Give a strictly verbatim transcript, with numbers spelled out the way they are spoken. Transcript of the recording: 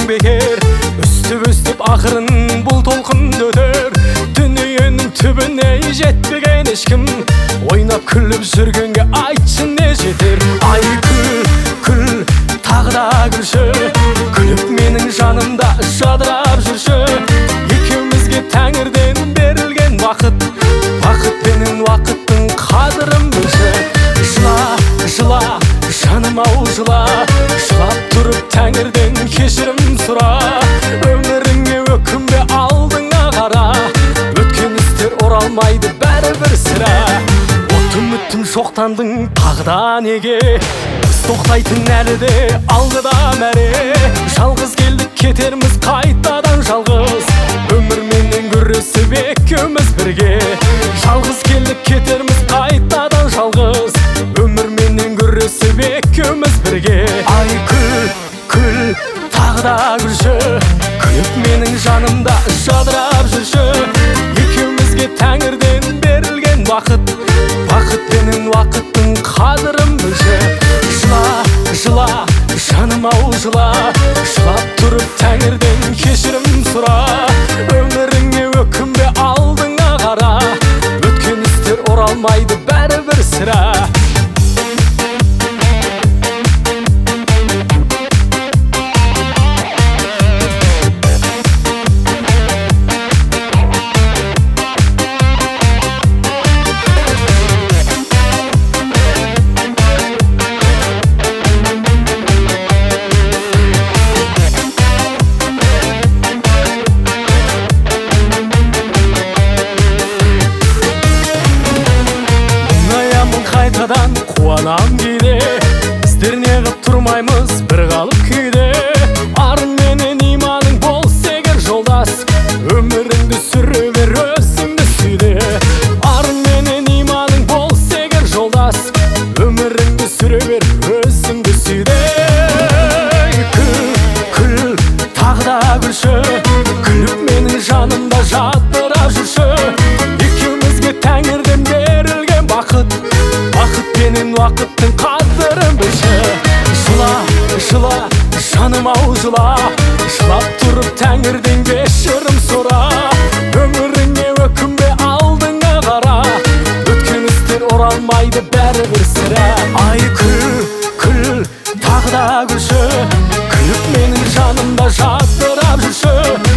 бекер. Үстіп-үстіп ақырын бұл толқын өтер. Дүниенің түбіне жетпеген ешкім, ойнап күліп жүргенге айтшы не жетер. Ай күл, күл, тағы да күлші, күліп менің жанымда жадырап жүрші. Екеумізге тәңірден берілген уақыт, бақыт пенен уақыттың қадірін білші. Жыла, жыла, жаным ау жыла, жылап тұрып тәңірден кешірім сұра. Өміріңе өкінбе, алдыңа қара, өткен істер оралмайды бәрібір сірә. Отым үттім шоқтандың тағы да неге, біз тоқтайтын әлі де алғыда мәре. Жалғыз келдік кетерміз қайтадан жалғыз, өмірменен күресіп екеуміз бірге. Жалғыз келдік кетерміз қайтадан жалғыз, өмірменен күресіп екеуміз бірге. Ай күл, күл, тағы да күлші, күліп менің жанымда жадырап жүрші. Екеумізге тәңірден берілген уақыт, бақыт пенен уақыттың қадірін білші. Жыла, жыла, жаным ау жыла, жылап тұрып тәңірден кешірім сұра. Өміріңе өкінбе, алдыңа қара, өткен істер оралмайды бәрібір сірә. Қайтадан қуанам кейде, біздер неғып тұрмаймыз бір қалып күйде. Арың менен иманың болса егер жолдас, өміріңді сүре бер, өзіңді сүйде. Арың менен иманың болса егер жолдас, өміріңді сүре бер, өзіңді сүйде. Күл, күл, тағы да күлші, күліп менің жанымда жадырап жүрші. Екеумізге тәңірден берілген бақыт, бақыт пенен уақыттың қадірін білші. Жыла, жыла, жаным ау жыла, жылап тұрып тәңірден кешірім сұра. Өміріңе өкінбе, алдыңа қара, өткен істер оралмайды бәрібір сірә. Ай күл, күл, тағы да күлші, күліп менің жанымда жадырап жүрші.